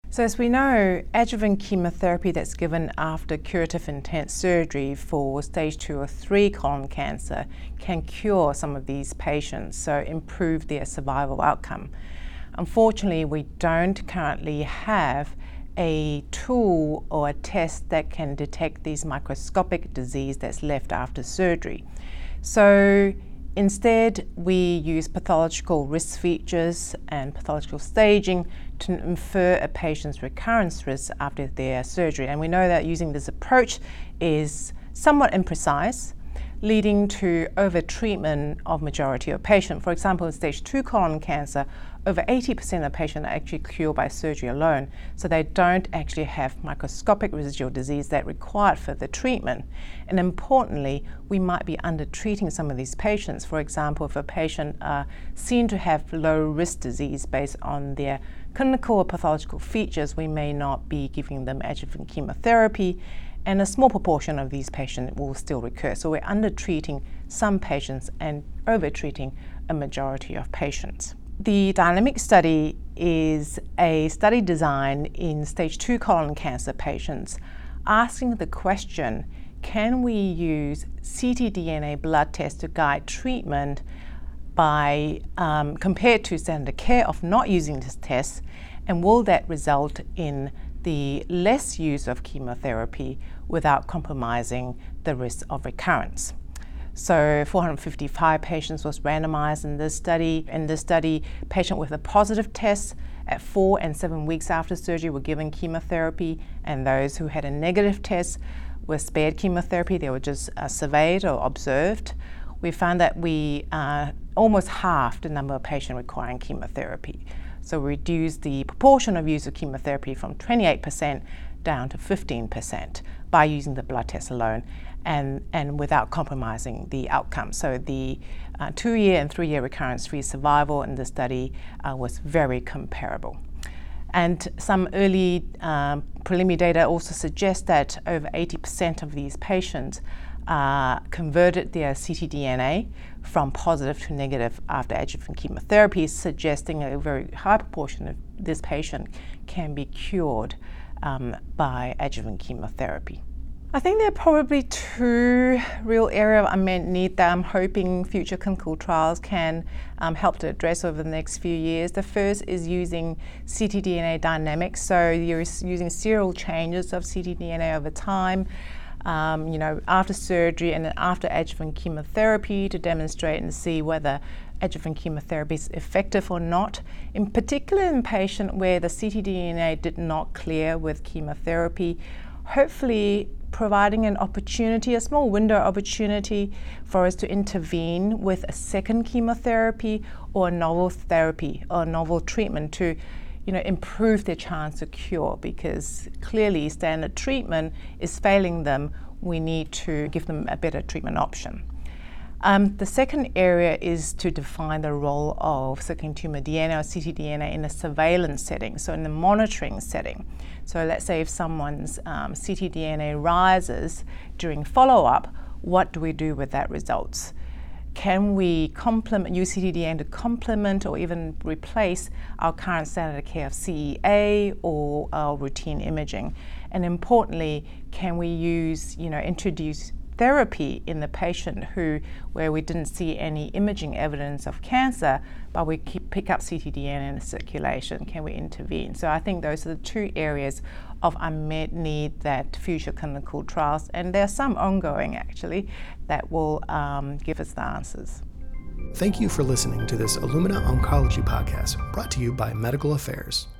So as we know, adjuvant chemotherapy that's given after curative intent surgery for stage 2 or 3 colon cancer can cure some of these patients, so improve their survival outcome. Unfortunately, we don't currently have a tool or a test that can detect these microscopic disease that's left after surgery. So instead, we use pathological risk features and pathological staging to infer a patient's recurrence risk after their surgery. And we know that using this approach is somewhat imprecise, leading to over-treatment of majority of patients. For example, in stage 2 colon cancer, over 80% of patients are actually cured by surgery alone, so they don't actually have microscopic residual disease that required further treatment. And importantly, we might be under-treating some of these patients. For example, if a patient seen to have low-risk disease based on their clinical or pathological features, we may not be giving them adjuvant chemotherapy, and a small proportion of these patients will still recur. So we're under-treating some patients and over-treating a majority of patients. The DYNAMIC study is a study design in stage 2 colon cancer patients asking the question, can we use ctDNA blood tests to guide treatment by compared to standard care of not using this test, and will that result in the less use of chemotherapy without compromising the risk of recurrence? So 455 patients was randomized in this study. In this study, patient with a positive test at 4 and 7 weeks after surgery were given chemotherapy, and those who had a negative test were spared chemotherapy. They were just surveyed or observed. We found that we almost halved the number of patients requiring chemotherapy. So we reduced the proportion of use of chemotherapy from 28% down to 15% by using the blood test alone, and without compromising the outcome. So the 2-year and 3-year recurrence-free survival in the study was very comparable. And some early preliminary data also suggest that over 80% of these patients converted their ctDNA from positive to negative after adjuvant chemotherapy, suggesting a very high proportion of this patient can be cured by adjuvant chemotherapy. I think there are probably 2 real areas of unmet need that I'm hoping future clinical trials can help to address over the next few years. The first is using ctDNA dynamics, so you're using serial changes of ctDNA over time, after surgery and then after adjuvant chemotherapy, to demonstrate and see whether adjuvant chemotherapy is effective or not, in particular in patients where the ctDNA did not clear with chemotherapy, hopefully providing an opportunity, a small window opportunity for us to intervene with a second chemotherapy or a novel therapy or novel treatment to improve their chance of cure, because clearly standard treatment is failing them. We need to give them a better treatment option. The second area is to define the role of circulating tumor DNA or ctDNA in a surveillance setting, so in the monitoring setting. So let's say if someone's ctDNA rises during follow-up, what do we do with that results? Can we use ctDNA to complement or even replace our current standard of care of CEA or our routine imaging? And importantly, can we introduce therapy in the patient where we didn't see any imaging evidence of cancer, but we pick up ctDNA in the circulation? Can we intervene? So I think those are the 2 areas of unmet need that future clinical trials, and there are some ongoing actually, that will give us the answers. Thank you for listening to this Illumina Oncology podcast, brought to you by Medical Affairs.